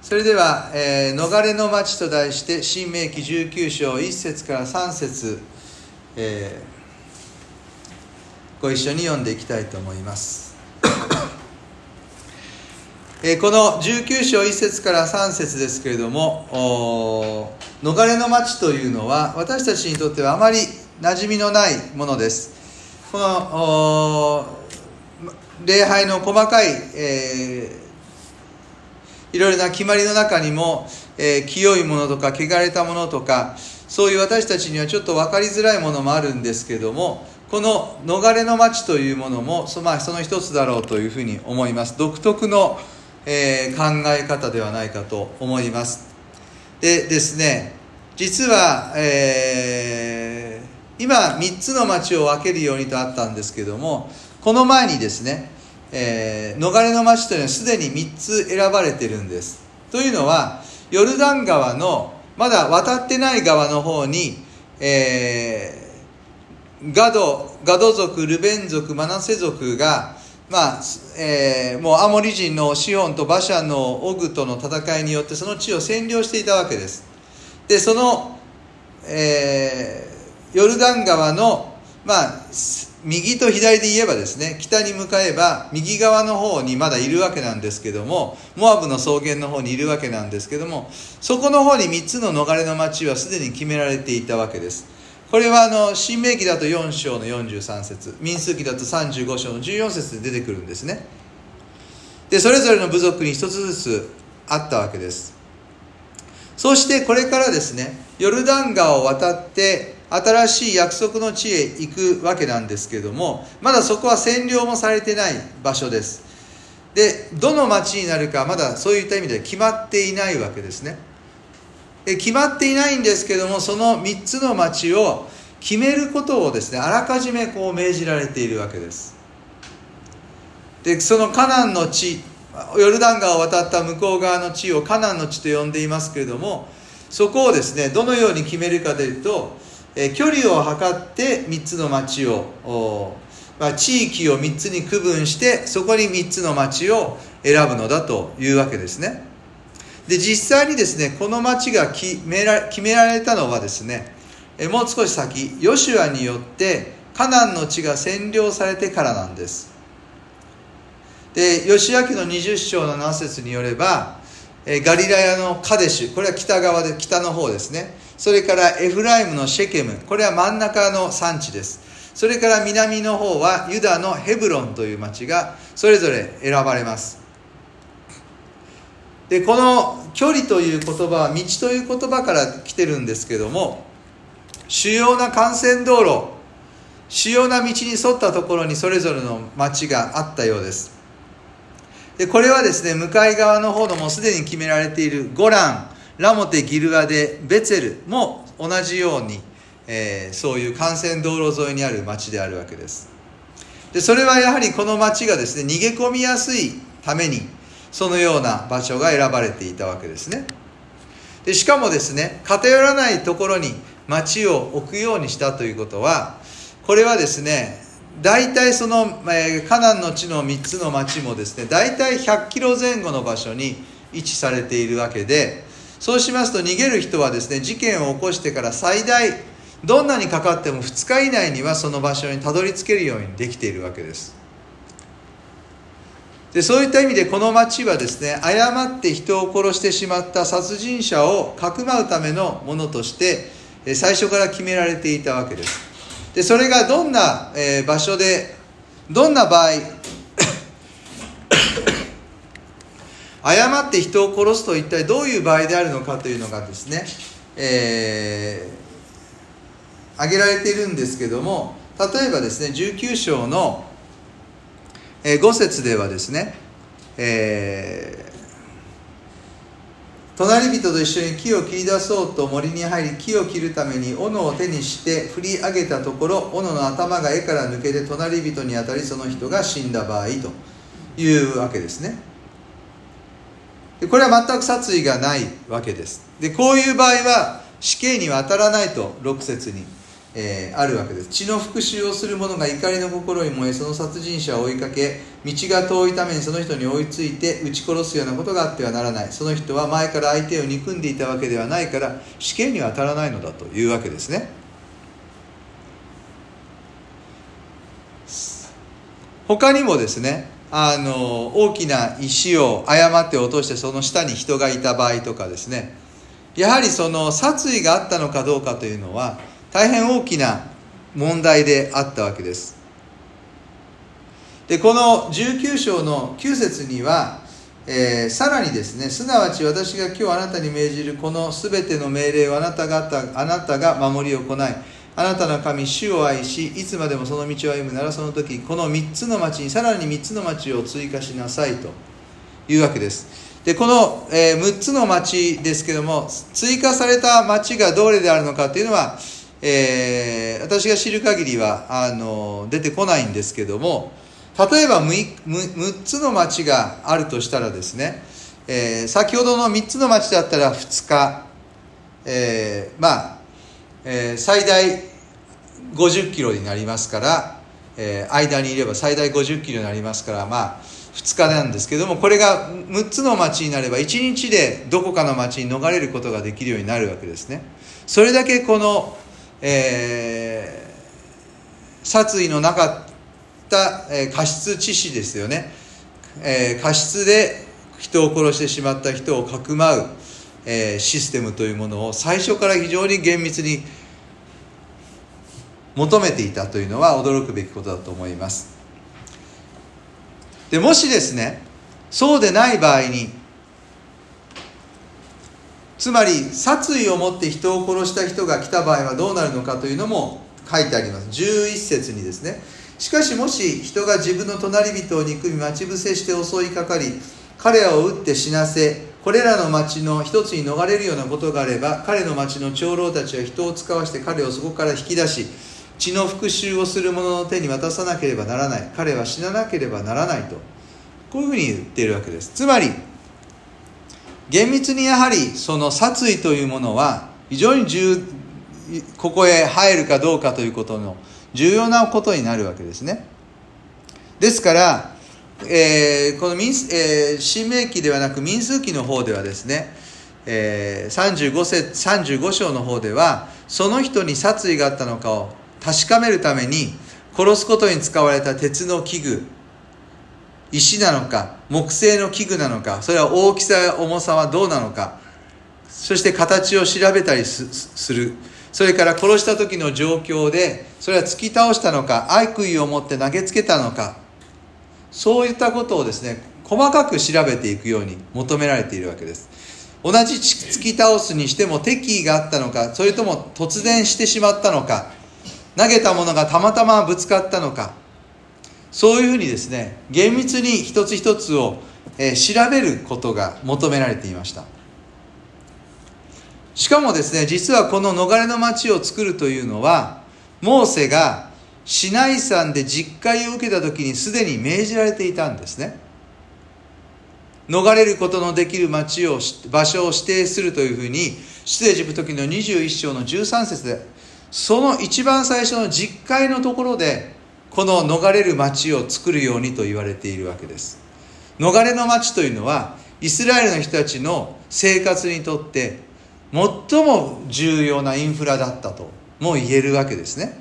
それでは、逃れの町と題して申命記19章1節から3節、ご一緒に読んでいきたいと思います。この19章1節から3節ですけれども、逃れの町というのは私たちにとってはあまり馴染みのないものです。この礼拝の細かい、いろいろな決まりの中にも、清いものとか汚れたものとか、そういう私たちにはちょっと分かりづらいものもあるんですけれども、この逃れの町というものもその一つだろうというふうに思います。独特の、考え方ではないかと思います。でですね、実は、今3つの町を分けるようにとあったんですけども、この前にですね、逃れの町というのはすでに3つ選ばれているんです。というのは、ヨルダン川のまだ渡ってない側の方に、ガド族、ルベン族、マナセ族が、もうアモリ人のシホンとバシャンのオグとの戦いによってその地を占領していたわけです。で、その、ヨルダン川の、右と左で言えばですね、北に向かえば右側の方にまだいるわけなんですけども、モアブの草原の方にいるわけなんですけども、そこの方に3つの逃れの町はすでに決められていたわけです。これは申命記だと4章の43節、民数記だと35章の14節で出てくるんですね。で、それぞれの部族に一つずつあったわけです。そしてこれからですね、ヨルダン川を渡って新しい約束の地へ行くわけなんですけれども、まだそこは占領もされてない場所です。で、どの町になるかまだそういった意味で決まっていないわけですね。決まっていないんですけれども、その3つの町を決めることをですね、あらかじめ命じられているわけです。で、そのカナンの地、ヨルダン川を渡った向こう側の地をカナンの地と呼んでいますけれども、そこをですね、どのように決めるかというと、距離を測って3つの町を、地域を3つに区分して、そこに3つの町を選ぶのだというわけですね。で、実際にですね、この町が決められたのはですね、もう少し先、ヨシュアによってカナンの地が占領されてからなんです。で、ヨシア記の20章の7節によれば、ガリラヤのカデシュ、これは北側で、北の方ですね。それからエフライムのシェケム、これは真ん中の産地です。それから南の方はユダのヘブロンという町がそれぞれ選ばれます。で、この距離という言葉は道という言葉から来てるんですけども、主要な幹線道路、主要な道に沿ったところにそれぞれの町があったようです。で、これはですね、向かい側の方のもうすでに決められているゴラン、ラモテ、ギルアデ、ベツェルも同じように、そういう幹線道路沿いにある町であるわけです。で、それはやはりこの町がですね、逃げ込みやすいためにそのような場所が選ばれていたわけですね。で、しかもですね、偏らないところに町を置くようにしたということは、これはですね、大体その、カナンの地の3つの町もですね、大体100キロ前後の場所に位置されているわけで、そうしますと逃げる人はですね、事件を起こしてから最大どんなにかかっても2日以内にはその場所にたどり着けるようにできているわけです。で、そういった意味でこの町はですね、誤って人を殺してしまった殺人者をかくまうためのものとして最初から決められていたわけです。で、それがどんな場所で、どんな場合誤って人を殺すと一体どういう場合であるのかというのがですね、挙げられているんですけども、例えばですね、19章の5節ではですね、隣人と一緒に木を切り出そうと森に入り、木を切るために斧を手にして振り上げたところ、斧の頭が柄から抜けて隣人に当たり、その人が死んだ場合というわけですね。で、これは全く殺意がないわけです。で、こういう場合は死刑には当たらないと6節に、 あるわけです。血の復讐をする者が怒りの心に燃え、その殺人者を追いかけ、道が遠いためにその人に追いついて撃ち殺すようなことがあってはならない。その人は前から相手を憎んでいたわけではないから死刑には当たらないのだというわけですね。他にもですね、大きな石を誤って落としてその下に人がいた場合とかですね、やはりその殺意があったのかどうかというのは大変大きな問題であったわけです。で、この19章の9節には、さらにですね、すなわち私が今日あなたに命じるこのすべての命令をあなたが守り行い、あなたの神主を愛し、いつまでもその道を歩むなら、その時この3つの町にさらに3つの町を追加しなさいというわけです。で、この、6つの町ですけども、追加された町がどれであるのかというのは、私が知る限りは出てこないんですけども、例えば 6つの町があるとしたらですね、先ほどの3つの町だったら2日、最大50キロになりますから、間にいれば最大50キロになりますから、2日なんですけども、これが6つの町になれば1日でどこかの町に逃れることができるようになるわけですね。それだけこの、殺意のなかった過失致死ですよね。過失で人を殺してしまった人をかくまう、システムというものを最初から非常に厳密に求めていたというのは驚くべきことだと思います。で、もしですね、そうでない場合に、つまり殺意を持って人を殺した人が来た場合はどうなるのかというのも書いてあります。11節にですね、しかしもし人が自分の隣人を憎み待ち伏せして襲いかかり、彼らを撃って死なせ、これらの町の一つに逃れるようなことがあれば、彼の町の長老たちは人を使わして彼をそこから引き出し、血の復讐をする者の手に渡さなければならない。彼は死ななければならないと、こういうふうに言っているわけです。つまり厳密にやはりその殺意というものは非常にここへ入るかどうかということの重要なことになるわけですね。ですから、この新明記ではなく民数記の方ではですね、35章の方ではその人に殺意があったのかを確かめるために殺すことに使われた鉄の器具、石なのか木製の器具なのか、それは大きさや重さはどうなのか、そして形を調べたりする。それから殺した時の状況でそれは突き倒したのか悪意を持って投げつけたのか、そういったことをですね細かく調べていくように求められているわけです。同じ突き倒すにしても敵意があったのか、それとも突然してしまったのか、投げたものがたまたまぶつかったのか、そういうふうにですね厳密に一つ一つを調べることが求められていました。しかもですね、実はこの逃れの町を作るというのはモーセがシナイ山で実会を受けた時にすでに命じられていたんですね。逃れることのできる場所を指定するというふうに出エジプト記の21章の13節で、その一番最初の実会のところでこの逃れる町を作るようにと言われているわけです。逃れの町というのはイスラエルの人たちの生活にとって最も重要なインフラだったとも言えるわけですね。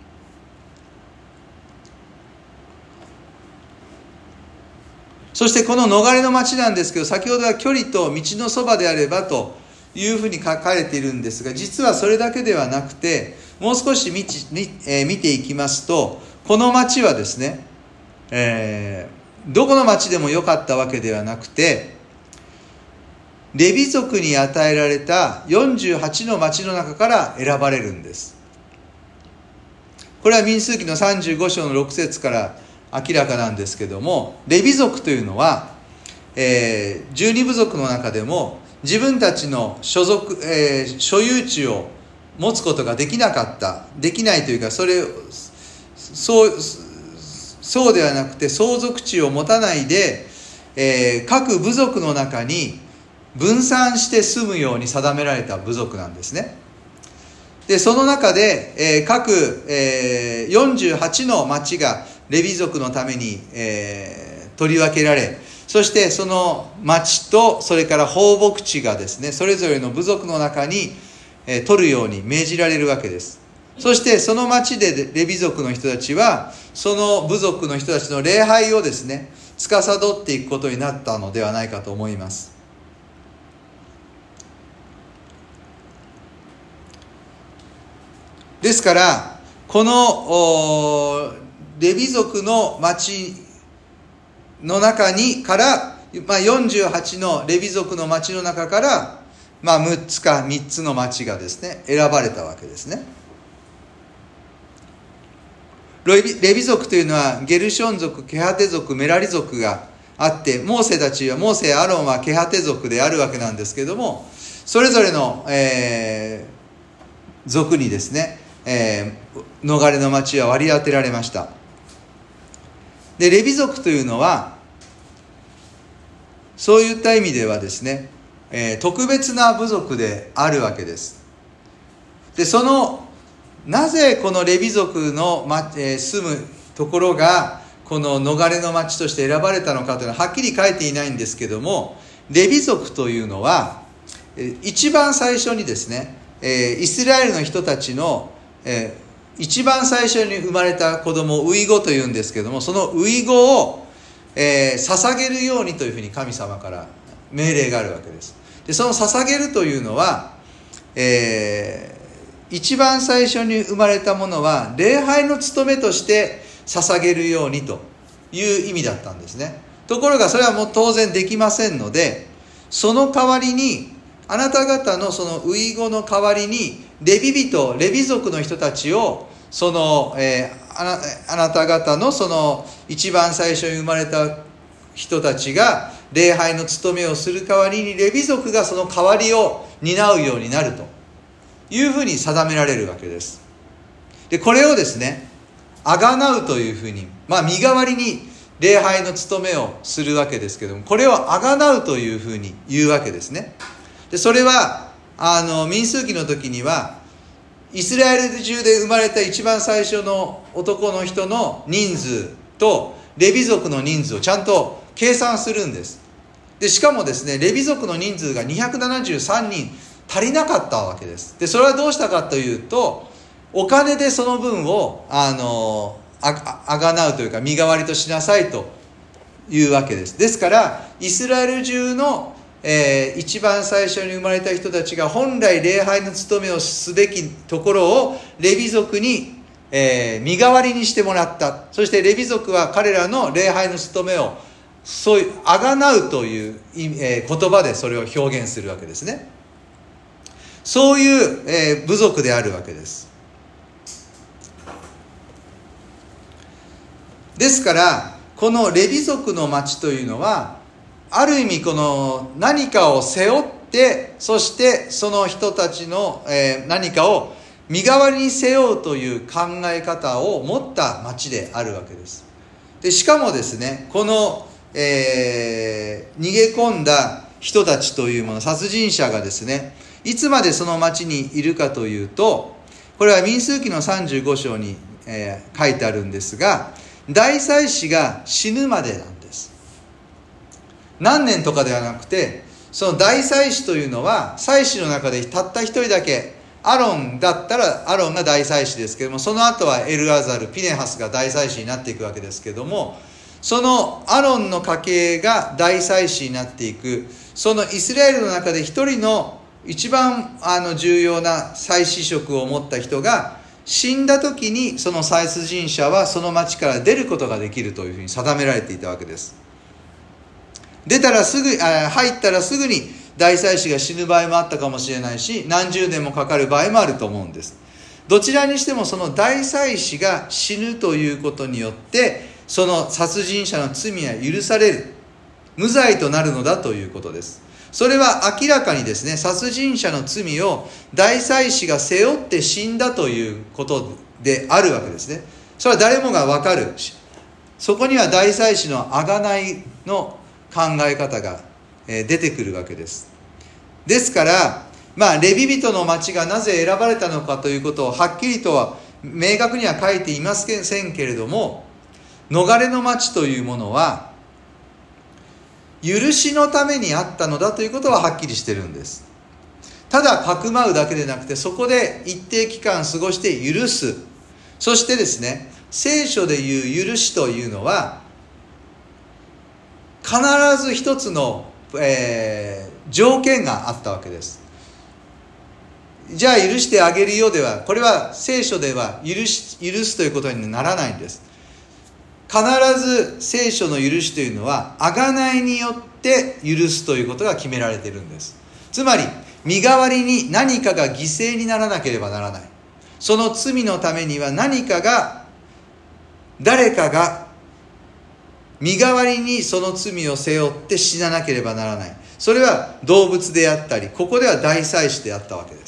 そしてこの逃れの町なんですけど、先ほどは距離と道のそばであればというふうに書かれているんですが、実はそれだけではなくて、もう少し見ていきますと、この町はですね、どこの町でもよかったわけではなくて、レビ族に与えられた48の町の中から選ばれるんです。これは民数記の35章の6節から明らかなんですけども、レビ族というのは、12部族の中でも自分たちの所有地を持つことができないというか、そうではなくて相続地を持たないで、各部族の中に分散して住むように定められた部族なんですね。 でその中で、各、48の町がレビ族のために、取り分けられ、そしてその町とそれから放牧地がですね、それぞれの部族の中に、取るように命じられるわけです。そしてその町でレビ族の人たちはその部族の人たちの礼拝をですね司っていくことになったのではないかと思います。ですからこのレビ族の町の中にから48のレビ族の町の中から6つか3つの町がですね選ばれたわけですね。レビ族というのはゲルション族、ケハテ族、メラリ族があって、モーセやアロンはケハテ族であるわけなんですけれども、それぞれの、族にですね、逃れの町は割り当てられました。でレビ族というのはそういった意味ではですね、特別な部族であるわけです。でなぜこのレビ族の、住むところがこの逃れの町として選ばれたのかというのははっきり書いていないんですけども、レビ族というのは一番最初にですね、イスラエルの人たちの、一番最初に生まれた子供をウイゴというんですけども、そのウイゴを、捧げるようにというふうに神様から命令があるわけです。でその捧げるというのは、一番最初に生まれたものは礼拝の務めとして捧げるようにという意味だったんですね。ところがそれはもう当然できませんので、その代わりにあなた方のその遺語の代わりにレビ族の人たちをその、あなた方のその一番最初に生まれた人たちが礼拝の務めをする代わりにレビ族がその代わりを担うようになるというふうに定められるわけです。でこれをですねあがなうというふうに、身代わりに礼拝の務めをするわけですけども、これをあがなうというふうに言うわけですね。でそれは民数記の時にはイスラエル中で生まれた一番最初の男の人の人数とレビ族の人数をちゃんと計算するんです。でしかもですねレビ族の人数が273人足りなかったわけです。でそれはどうしたかというと、お金でその分をあがなうというか身代わりとしなさいというわけです。ですからイスラエル中の、一番最初に生まれた人たちが本来礼拝の務めをすべきところをレビ族に、身代わりにしてもらった。そしてレビ族は彼らの礼拝の務めをそういうあがなうという、言葉でそれを表現するわけですね。そういう、部族であるわけです。ですからこのレビ族の町というのはある意味この何かを背負って、そしてその人たちの、何かを身代わりに背負うという考え方を持った町であるわけです。でしかもですねこの、逃げ込んだ人たちというもの、殺人者がですねいつまでその町にいるかというと、これは民数記の35章に、書いてあるんですが、大祭司が死ぬまでなんです。何年とかではなくて、その大祭司というのは祭司の中でたった一人だけ、アロンだったらアロンが大祭司ですけども、その後はエルアザル、ピネハスが大祭司になっていくわけですけども、そのアロンの家系が大祭司になっていく、そのイスラエルの中で一人の一番重要な祭司職を持った人が死んだ時に、その殺人者はその町から出ることができるというふうに定められていたわけです。入ったらすぐに大祭司が死ぬ場合もあったかもしれないし、何十年もかかる場合もあると思うんです。どちらにしてもその大祭司が死ぬということによってその殺人者の罪は許される、無罪となるのだということです。それは明らかにですね、殺人者の罪を大祭司が背負って死んだということであるわけですね。それは誰もが分かる。そこには大祭司の贖いの考え方が出てくるわけです。ですからレビ人の町がなぜ選ばれたのかということをはっきりとは明確には書いていませんけれども、逃れの町というものは許しのためにあったのだということははっきりしているんです。ただかくまうだけでなくて、そこで一定期間過ごして許す。そしてですね、聖書でいう許しというのは必ず一つの、条件があったわけです。じゃあ許してあげるようでは、これは聖書では許すということにならないんです。必ず聖書の許しというのは贖いによって許すということが決められているんです。つまり身代わりに何かが犠牲にならなければならない。その罪のためには誰かが身代わりにその罪を背負って死ななければならない。それは動物であったり、ここでは大祭司であったわけです。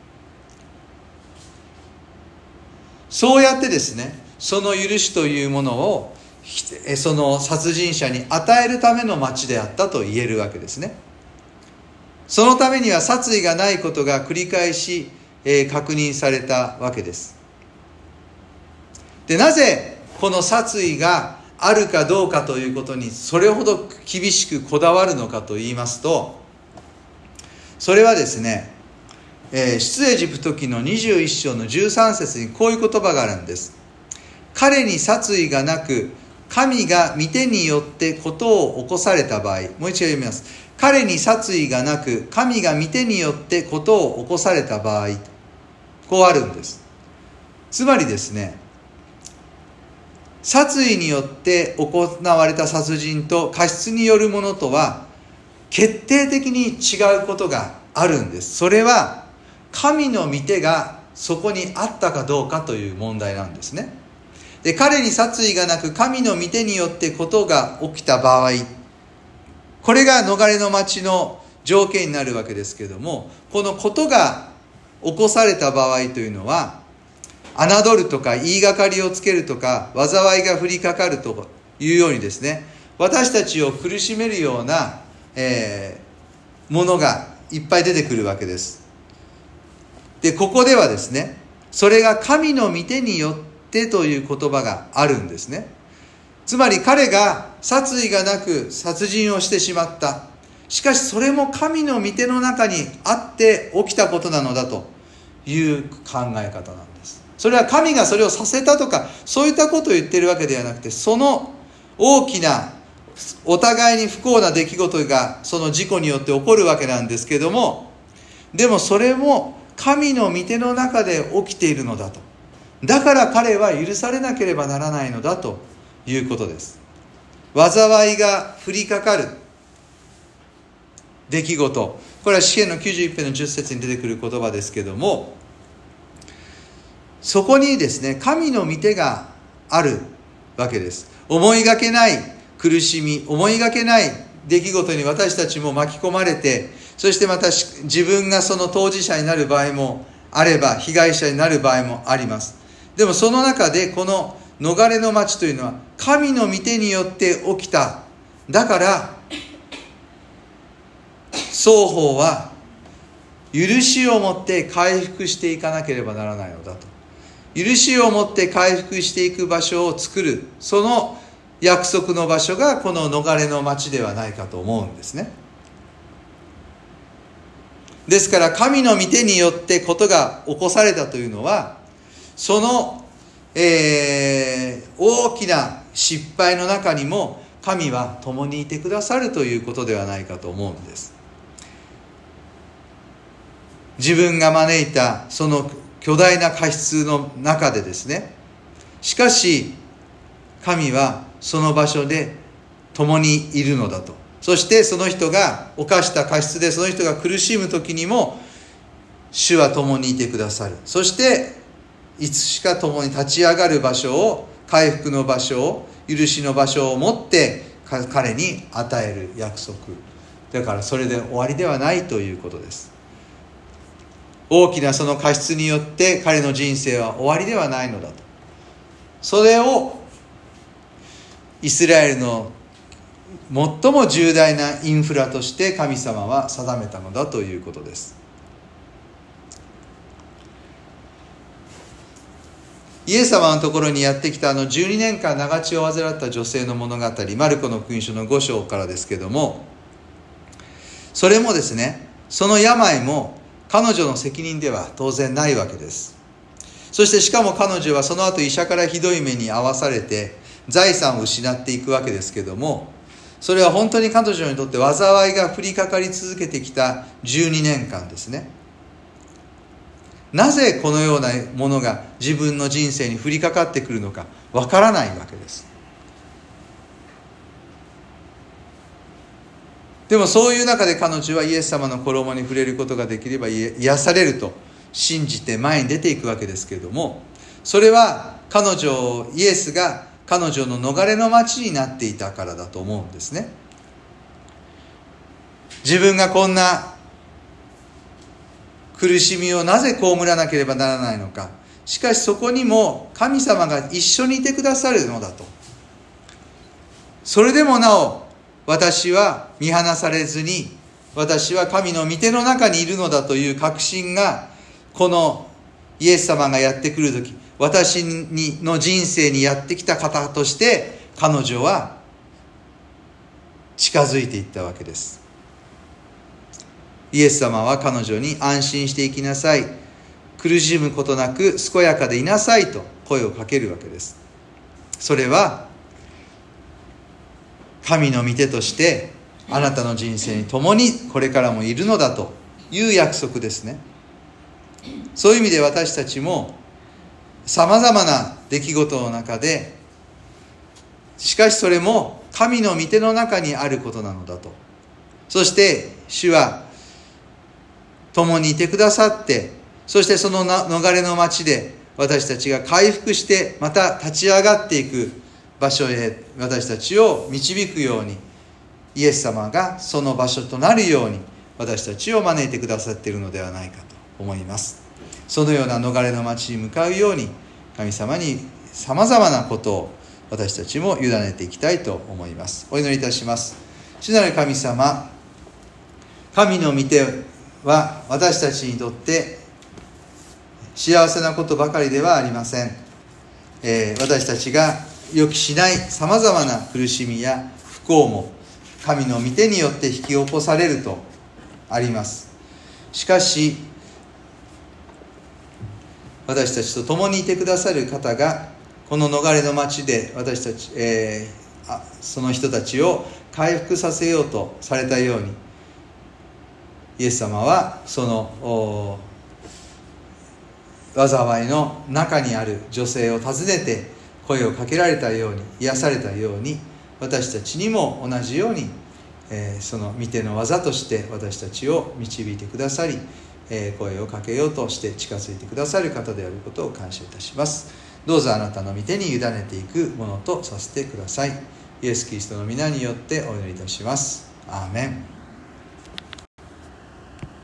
そうやってですね、その許しというものをその殺人者に与えるための町であったと言えるわけですね。そのためには殺意がないことが繰り返し確認されたわけです。で、なぜこの殺意があるかどうかということにそれほど厳しくこだわるのかと言いますと、それはですね、出エジプト記の21章の13節にこういう言葉があるんです。彼に殺意がなく神が御手によってことを起こされた場合、もう一度読みます。彼に殺意がなく神が御手によってことを起こされた場合、こうあるんです。つまりですね、殺意によって行われた殺人と過失によるものとは決定的に違うことがあるんです。それは神の御手がそこにあったかどうかという問題なんですね。で、彼に殺意がなく神の御手によってことが起きた場合、これが逃れの町の条件になるわけですけれども、このことが起こされた場合というのは、侮るとか言いがかりをつけるとか災いが降りかかるというようにですね、私たちを苦しめるような、ものがいっぱい出てくるわけです。で、ここではですね、それが神の御手によってという言葉があるんですね。つまり彼が殺意がなく殺人をしてしまった。しかしそれも神の御手の中にあって起きたことなのだという考え方なんです。それは神がそれをさせたとかそういったことを言っているわけではなくて、その大きなお互いに不幸な出来事がその事故によって起こるわけなんですけども、でもそれも神の御手の中で起きているのだと。だから彼は許されなければならないのだということです。災いが降りかかる出来事、これは詩編の91編の10節に出てくる言葉ですけども、そこにですね、神の御手があるわけです。思いがけない苦しみ、思いがけない出来事に私たちも巻き込まれて、そしてまた自分がその当事者になる場合もあれば、被害者になる場合もあります。でもその中でこの逃れの町というのは神の御手によって起きた。だから双方は許しを持って回復していかなければならないのだと。許しを持って回復していく場所を作る、その約束の場所がこの逃れの町ではないかと思うんですね。ですから神の御手によってことが起こされたというのは、その、大きな失敗の中にも神は共にいてくださるということではないかと思うんです。自分が招いたその巨大な過失の中でですね、しかし神はその場所で共にいるのだと。そしてその人が犯した過失でその人が苦しむ時にも主は共にいてくださる。そしていつしか共に立ち上がる場所を、回復の場所を、許しの場所を持って彼に与える約束だから、それで終わりではないということです。大きなその過失によって彼の人生は終わりではないのだと。それをイスラエルの最も重大なインフラとして神様は定めたのだということです。 イエス様のところにやってきた12年間長血を患った女性の物語、マルコの福音書の5章からですけども、それもですね、その病も彼女の責任では当然ないわけです。そしてしかも彼女はその後医者からひどい目に遭わされて財産を失っていくわけですけども、それは本当に彼女にとって災いが降りかかり続けてきた12年間ですね。なぜこのようなものが自分の人生に降りかかってくるのかわからないわけです。でもそういう中で彼女はイエス様の衣に触れることができれば癒されると信じて前に出ていくわけですけれども、それはイエスが彼女の逃れの町になっていたからだと思うんですね。自分がこんな苦しみをなぜ被らなければならないのか。しかしそこにも神様が一緒にいてくださるのだと。それでもなお私は見放されずに、私は神の御手の中にいるのだという確信が、このイエス様がやってくるとき、私の人生にやってきた方として彼女は近づいていったわけです。イエス様は彼女に安心して生きなさい、苦しむことなく健やかでいなさいと声をかけるわけです。それは神の御手としてあなたの人生に共にこれからもいるのだという約束ですね。そういう意味で私たちもさまざまな出来事の中で、しかしそれも神の御手の中にあることなのだと。そして主は共にいてくださって、そしてその逃れの町で私たちが回復してまた立ち上がっていく場所へ私たちを導くように、イエス様がその場所となるように私たちを招いてくださっているのではないかと思います。そのような逃れの町に向かうように、神様にさまざまなことを私たちも委ねていきたいと思います。お祈りいたします。主なる神様、神の御手は私たちにとって幸せなことばかりではありません。私たちが予期しないさまざまな苦しみや不幸も神の御手によって引き起こされるとあります。しかし私たちと共にいてくださる方がこの逃れの町で私たち、その人たちを回復させようとされたように、イエス様はその災いの中にある女性を訪ねて声をかけられたように、癒されたように、私たちにも同じように、その御手の技として私たちを導いてくださり、声をかけようとして近づいてくださる方であることを感謝いたします。どうぞあなたの御手に委ねていくものとさせてください。イエス・キリストの皆によってお祈りいたします。アーメン。